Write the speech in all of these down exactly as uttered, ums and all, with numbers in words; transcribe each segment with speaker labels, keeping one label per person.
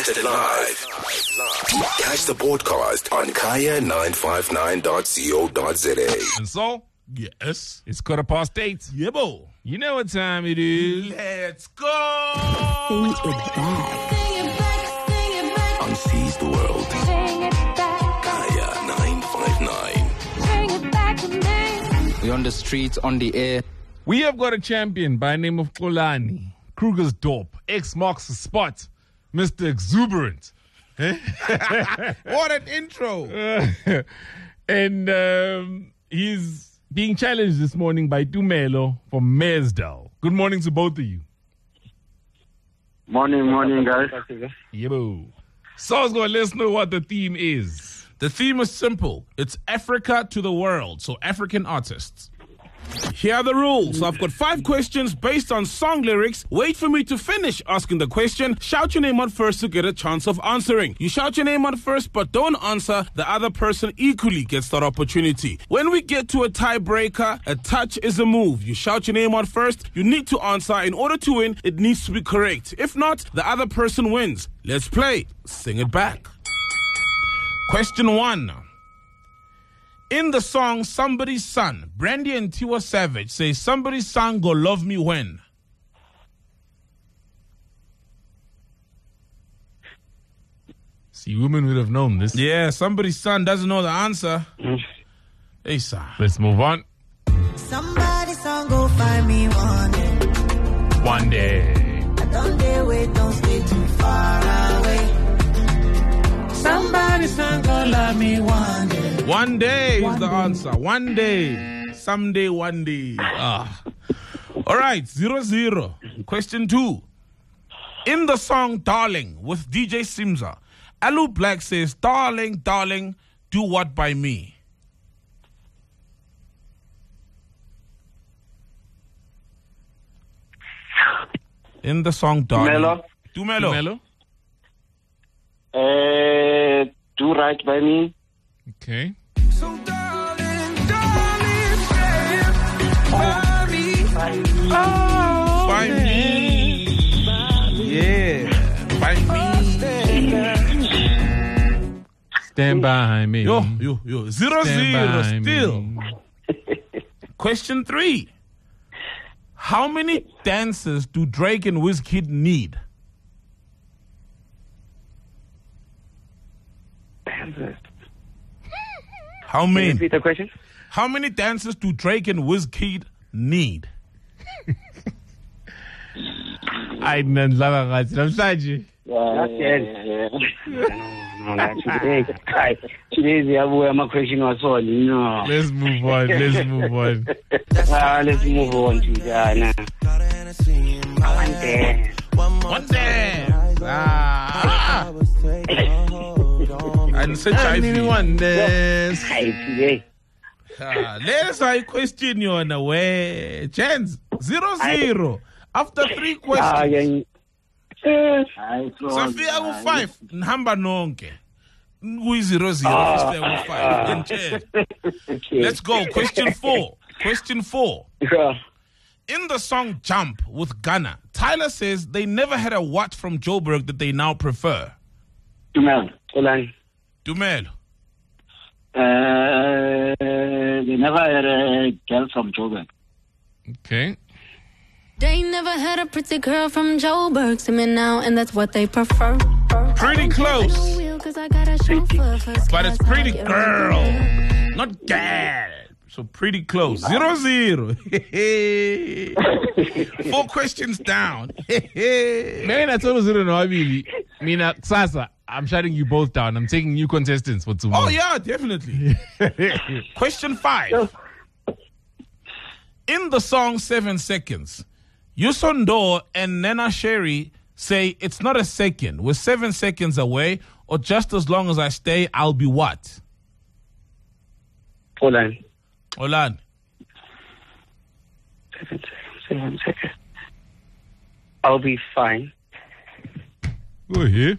Speaker 1: broadcasted live. Catch the podcast on kaya nine five nine dot co dot za.
Speaker 2: And so,
Speaker 3: Yes.
Speaker 2: it's quarter past eight.
Speaker 3: Yebo.
Speaker 2: You know what time it is.
Speaker 3: Let's go.
Speaker 4: Sing it back.
Speaker 1: On Seize the World. Kaya nine five nine.
Speaker 5: We're on the streets, on the air.
Speaker 2: We have got a champion by the name of Xolani Krugersdorp. X marks the spot. Mister Exuberant.
Speaker 3: What an intro.
Speaker 2: and um, he's being challenged this morning by Tumelo from Mersdal. Good morning to both of you.
Speaker 6: Morning, morning, guys.
Speaker 2: Yebo. Saul's going to let us know what the theme is.
Speaker 3: The theme is simple. It's Africa to the world. So African artists. Here are the rules. So I've got five questions based on song lyrics. Wait for me to finish asking the question. Shout your name out first to get a chance of answering. You shout your name out first, but don't answer. The other person equally gets that opportunity. When we get to a tiebreaker, a touch is a move. You shout your name out first. You need to answer. In order to win, it needs to be correct. If not, the other person wins. Let's play. Sing it back. Question one. In the song Somebody's Son, Brandy and Tiwa Savage say somebody's son go love me when.
Speaker 2: See, women would have known this.
Speaker 3: Yeah, somebody's son doesn't know the answer. Hey, son.
Speaker 2: Let's move on.
Speaker 7: Somebody's son go find me one day.
Speaker 2: One day.
Speaker 7: I don't dare wait, don't stay too far away. Somebody's son go love me one day.
Speaker 3: One day is the answer. One day. Someday, one day. Ah. All right, zero, zero. Question two. In the song Darling with D J Simza, Alu Black says, darling, darling, do what by me? In the song Darling.
Speaker 6: Melo.
Speaker 3: Tumelo.
Speaker 2: Tumelo?
Speaker 6: Uh, do right by me.
Speaker 2: Okay.
Speaker 7: So darling, darling, by me.
Speaker 3: Oh, by me. Yeah. By me.
Speaker 2: Stand by me.
Speaker 3: Yo, yo, yo. Zero,
Speaker 2: Stand
Speaker 3: zero
Speaker 2: by
Speaker 3: still.
Speaker 2: me.
Speaker 3: Question three. How many dancers do Drake and Wizkid need? How
Speaker 6: Can you
Speaker 3: many?
Speaker 6: repeat the question?
Speaker 3: How many dancers do Drake and Wizkid need?
Speaker 2: I didn't love it. Namhlanje.
Speaker 6: Not yet. No, no, today, today, the other question was all, you know.
Speaker 2: Let's move on. Let's move on.
Speaker 6: Ah, let's move on to Ghana. One day.
Speaker 3: One day. Ah. And such I feel.
Speaker 2: One day.
Speaker 6: Hi, today.
Speaker 3: Ah, Let's I question you on the way. Chance zero zero. After three
Speaker 6: Ah,
Speaker 3: questions.
Speaker 6: yeah.
Speaker 3: Safia ku five. Nhamba nonke. Ku zero zero. Safia ku five. Then chance.
Speaker 6: Okay.
Speaker 3: Let's go. Question four. Question four.
Speaker 6: Yeah.
Speaker 3: In the song Jump with Ghana, Tyler says they never had a what from Joburg that they now prefer.
Speaker 6: Tumel, Olan.
Speaker 3: Dumelo.
Speaker 6: Uh, they never had a girl from Joburg.
Speaker 2: Okay.
Speaker 4: They never had a pretty girl from Joburg. See me now, and that's what they prefer.
Speaker 3: Pretty close. But it's pretty girl, not girl. So pretty close. Zero zero. Four questions down.
Speaker 2: Man, I told you, no, I mean, Mina, Sasa, I'm shutting you both down. I'm taking new contestants for tomorrow.
Speaker 3: Oh yeah, definitely. Question five. In the song Seven Seconds, Yusondo and Nena Sherry say it's not a second. We're seven seconds away, or just as long as I stay, I'll be what?
Speaker 6: Olan.
Speaker 3: Olan.
Speaker 6: Seven seconds, seven seconds. I'll be fine.
Speaker 2: Go here.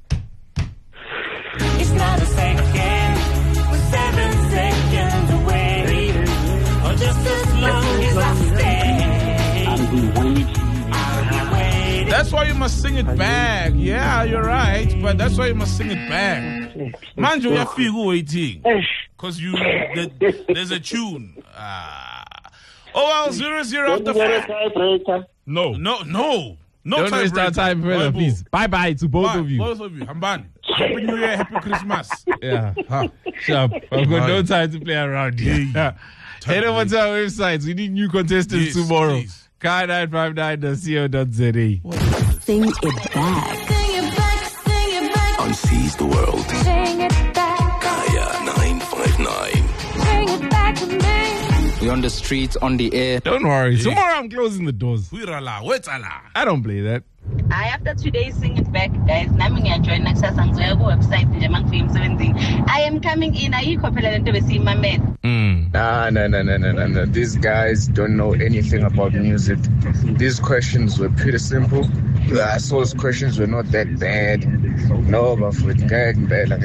Speaker 7: It's not a second, we're seven seconds away. Or just as long as I stay.
Speaker 6: I'll be waiting.
Speaker 7: I'll be waiting.
Speaker 3: That's why you must sing it back. Yeah, you're right, but that's why you must sing it back. Manjo, you're feeling waiting. Because you, the, there's a tune. Ah. Oh, well, zero, zero after five.
Speaker 2: No.
Speaker 3: No, no. No
Speaker 2: Don't
Speaker 3: time
Speaker 2: waste our time further, please. Bye-bye to both
Speaker 3: Bye,
Speaker 2: of you.
Speaker 3: both of you. Hamban. Happy New Year, Happy Christmas.
Speaker 2: Yeah. Sharp. I've got no time to play around here.
Speaker 3: Yeah.
Speaker 2: Head over to our websites. We need new contestants
Speaker 3: Yes,
Speaker 2: tomorrow.
Speaker 3: please.
Speaker 2: Kaya nine five nine dot co dot z a.
Speaker 4: Sing it back. Sing it back, sing it back.
Speaker 1: On Seize the World.
Speaker 4: Sing it back.
Speaker 1: Kaya nine five nine.
Speaker 4: Sing it back to me.
Speaker 5: We're on the streets, on the air.
Speaker 2: Don't worry. Tomorrow I'm closing the doors.
Speaker 3: Huirala, wetala.
Speaker 2: I don't play that.
Speaker 8: I after today sing it back, guys. Nami ngiyajoin nakusasa ngizoya ku website nje mangifika emsebenzini. I am coming in. Ayikho phela lento besiyimamela.
Speaker 2: Mm.
Speaker 9: Nah, no, no, no, no, no, no. These guys don't know anything about music. These questions were pretty simple. I saw those questions were not that bad. No, but for the guy,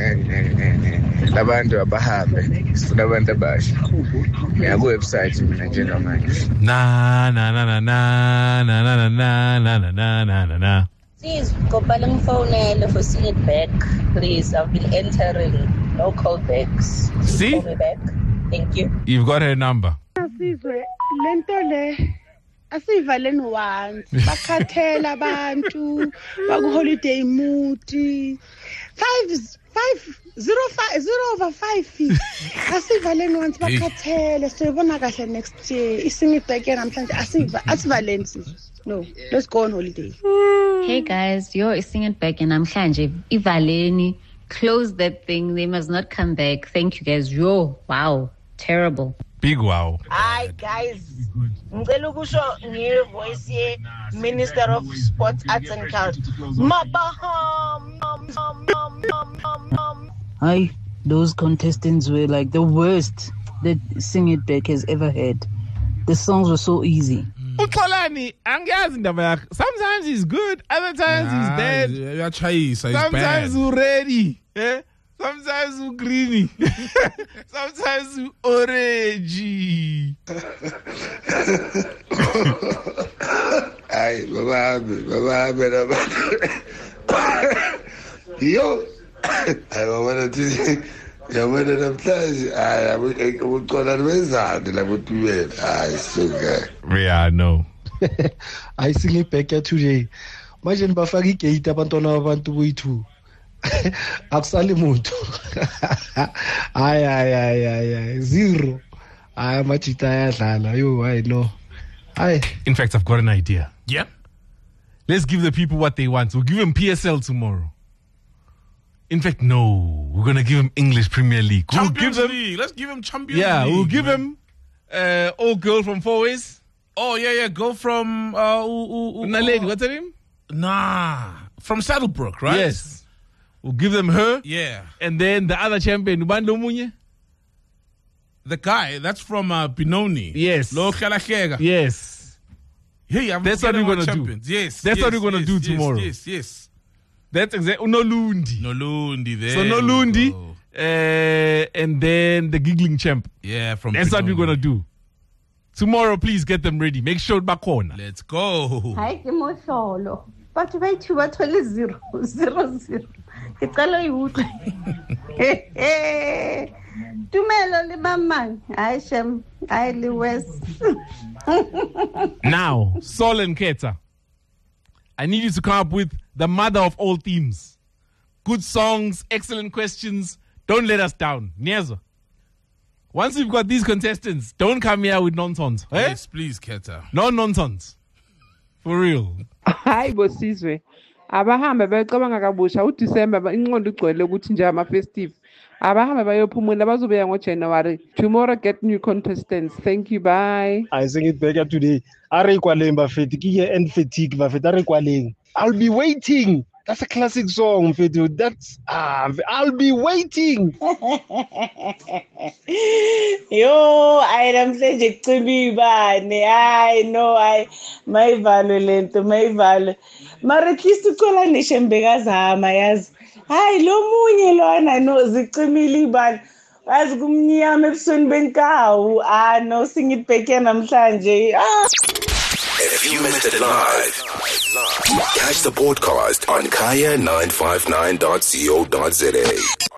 Speaker 9: labantu abahambe. Labantu abasha. Ngiya ku website mina njengamanje.
Speaker 2: Na na na na na na na na na na na na na na.
Speaker 8: Please go balang phone for sing it back, please. I've been entering. No callbacks.
Speaker 2: See?
Speaker 8: Call me back. Thank you.
Speaker 2: You've got her number.
Speaker 10: Asizwe lento le asivaleni once bakhathela abantu baku holiday mood five five zero five zero over five asivaleni once bakhathele sibona kahle next year ising it back namhlanje asiva asivaleni sizwe. No, let's go on holiday.
Speaker 11: Hey guys, yo, sing it back and namhlanje ivaleni. Close that thing. They must not come back. Thank you guys. Yo, wow. Terrible.
Speaker 2: Big wow.
Speaker 8: Hi guys. Ngicela ukusho ngevoice ye Minister of Sports, Arts and Culture. Mabaham.
Speaker 12: Hi, those contestants were like the worst that Sing It Back has ever had. The songs were so easy.
Speaker 2: Uxolani, angiyazi indaba yakhe. Sometimes he's good, other times he's bad. Sometimes he's ready. Eh? Sometimes he's greeny. Sometimes he's orangey.
Speaker 13: Ay, baba, baba, baba. Yo, I want to yamana namhlanje ay uqola lwezandi labotuwela ay suka.
Speaker 2: Yeah, I know.
Speaker 14: I sing it back today. Manje nibafaka igate abantwana abantu boyithu. Akusali muntu. Ay ay ay ay ay zero. Ay machita ayadlala. Yo, I know. Ay.
Speaker 2: In fact, I've got an idea.
Speaker 3: Yeah.
Speaker 2: Let's give the people what they want. We'll give them P S L tomorrow. In fact, no. We're going to give them English Premier League.
Speaker 3: Champions
Speaker 2: we'll give them,
Speaker 3: League. Let's give them Champions
Speaker 2: yeah,
Speaker 3: League.
Speaker 2: Yeah, we'll give
Speaker 3: man.
Speaker 2: them uh, old girl from Four Ways.
Speaker 3: Oh, yeah, yeah. Girl from... Uh, ooh, ooh,
Speaker 2: Naledi, what's her name?
Speaker 3: Nah. From Saddlebrook, right?
Speaker 2: Yes. We'll give them her.
Speaker 3: Yeah.
Speaker 2: And then the other champion, Ubando Munye.
Speaker 3: The guy, that's from uh, Benoni.
Speaker 2: Yes.
Speaker 3: Lo Khalakega.
Speaker 2: Yes.
Speaker 3: Hey, I'm
Speaker 2: That's what we're going to do.
Speaker 3: Yes.
Speaker 2: That's
Speaker 3: yes,
Speaker 2: what we're going to
Speaker 3: yes,
Speaker 2: do
Speaker 3: yes,
Speaker 2: tomorrow.
Speaker 3: Yes, yes.
Speaker 2: That's exactly. No Lundi.
Speaker 3: No Lundi there.
Speaker 2: So no Lundi. Uh, and then the giggling champ.
Speaker 3: Yeah, from
Speaker 2: That's
Speaker 3: Benoni.
Speaker 2: what we're going to do. Tomorrow, please get them ready. Make sure back on.
Speaker 3: Let's go.
Speaker 10: Hayi ke mohlolo. Batho ba ithu ba thole zero zero zero. Ke qala yutle. Tumelo le mamang. Hayi shem, hayi le west.
Speaker 2: Now, Sol and Keta, I need you to come up with the mother of all themes. Good songs, excellent questions. Don't let us down. Niezo. Once we've got these contestants, don't come here with nonsense. Eh?
Speaker 3: Yes, please, Keta.
Speaker 2: No nonsense. For real.
Speaker 15: Hayi bosizwe. Abahambe becabanga kabusha uDecember inqondo igcwele ukuthi nje ama festive. Abahambe bayophumula bazobuya ngoJanuary. Tomorrow get new contestants. Thank you. Bye.
Speaker 14: I sing it back today. Are kwaleng bafeti ke end fatigue bafeti are kwaleng. I'll be waiting. That's a classic song, Fedu. That's ah, I'll be waiting.
Speaker 8: Yo, I am saying Chibi bane. I know I my value my value. Mara at least ukola nishembeka zama yazi. Hayi lo munye lona no ziqimile bani. Wazi kumnyama ebusweni benkawu. Ah no sing it back namhlanje. Ah.
Speaker 1: If you missed it live, Catch the podcast on kaya nine five nine dot co dot za.